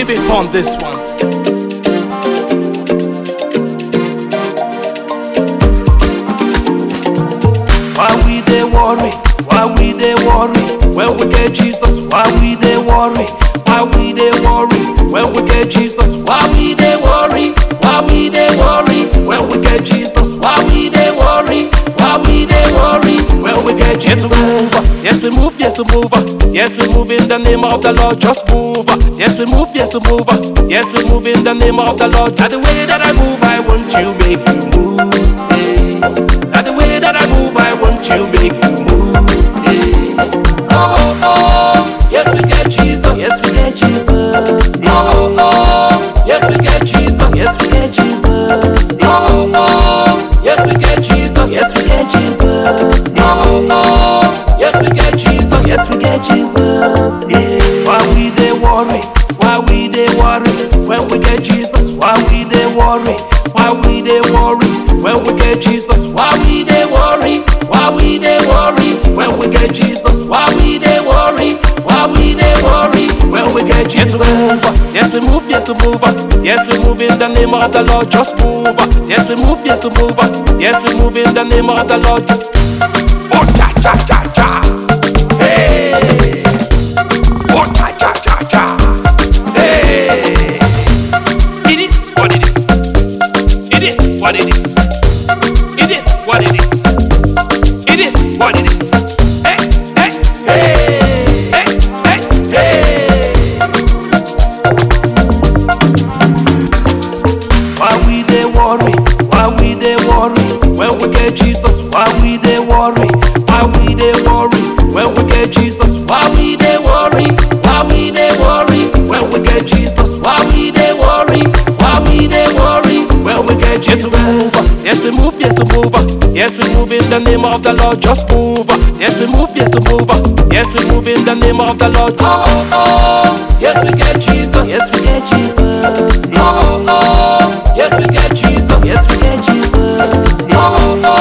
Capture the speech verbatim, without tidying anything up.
Keep it on this one. Why we dey worry? Why we dey worry? When we get Jesus, why we dey worry? Why we dey worry? When we get Jesus, why we dey worry? Why we dey worry? When we get Jesus, why we dey worry? Why we dey worry? When we get Jesus, yes we move, yes we move, yes we move in the name of the Lord. Just move, yes we move, yes we move, yes we move in the name of the Lord. Not the way that I move, I want you make you move. Yeah. Not the way that I move, I want you make you move. Yeah. Oh oh, yes we get Jesus, yes we get Jesus. Yeah. Oh oh, yes we get Jesus, yes we get Jesus. Yeah. Oh oh, yes we get Jesus, yes we get Jesus. Yeah. Oh oh, yes we get Jesus, yes we get Jesus. Yeah. Why we dey worry? Why we dey worry? When we get Jesus, why we dey worry? Why we dey worry? When we get Jesus, why we dey worry? Why we dey worry? When we get Jesus, why we dey worry? Why we dey worry? When we get Jesus, yes we move, yes we move, yes we move in the name of the Lord. Just move, yes we move, yes we move, yes we move in the name of the Lord. Oh cha cha cha cha, hey. Oh cha cha cha cha, hey. It is what it is. It is what it is. It is what it is. It is what it is. Hey, hey, hey, hey, hey, hey. Why we dey worry? Why we dey worry? When we get Jesus, why we dey worry? Why we dey worry? When we get Jesus, why we dey worry? Why we dey worry? When we get Jesus, why we dey worry? Why we dey worry? When we get Jesus, yes we move, yes we move, yes we move in the name of the Lord. Just move, yes we move, yes we move, yes we move in the name of the Lord. Oh oh, yes we get Jesus, yes we get Jesus. Oh oh, yes we get Jesus, yes we get Jesus. Oh oh.